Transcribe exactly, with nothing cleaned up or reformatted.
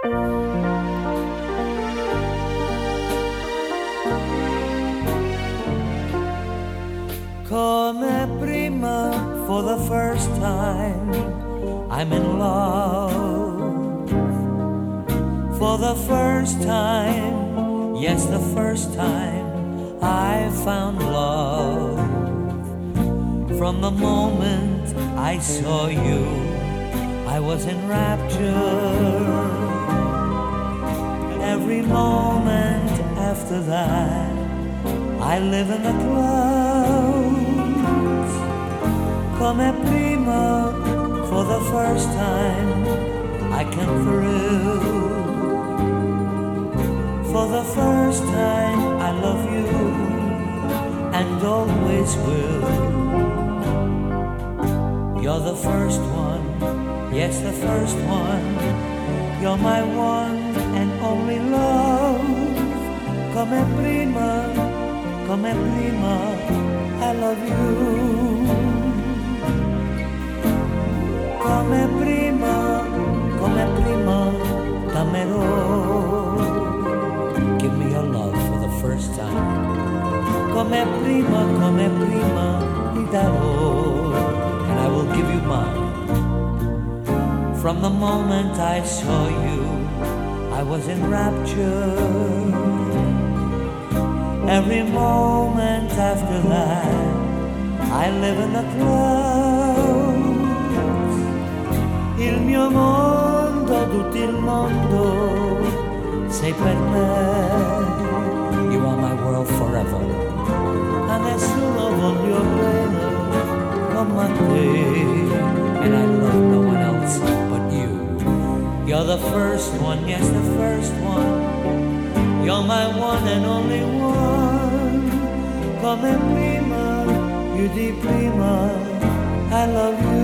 Come prima for the first time, I'm in love. For the first time, yes, the first time I found love. From the moment I saw you, I was in rapture. Every moment after that, I live in the clouds. Come prima, for the first time I can thrill. For the first time I love you and always will. You're the first one, yes, the first one. You're my one and only love. Come prima, come prima, I love you. Come prima, come prima, t'amerò. Give me your love for the first time. Come prima, come prima, ti darò, and I will give you mine. From the moment I saw you, I was in rapture. Every moment after that, I live in the clouds. Il mio mondo, tutto il mondo, sei per me. You are my world forever. A nessuno voglio bene come a te. And I love no one else but you. You're the first one, yes, the first one. You're my one and only one. Come prima, più di prima, I love you.